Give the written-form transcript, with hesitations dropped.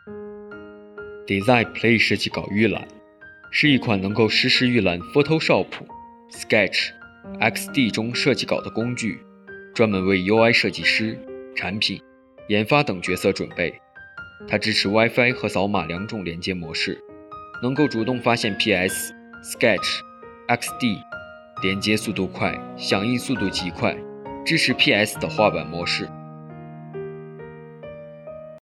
Design Play 设计稿预览是一款能够实时预览 Photoshop、Sketch、XD 中设计稿的工具，专门为 UI 设计师、产品、研发等角色准备。它支持 Wi-Fi 和扫码2种连接模式，能够主动发现 PS、Sketch、XD， 连接速度快，响应速度极快，支持 PS 的画板模式。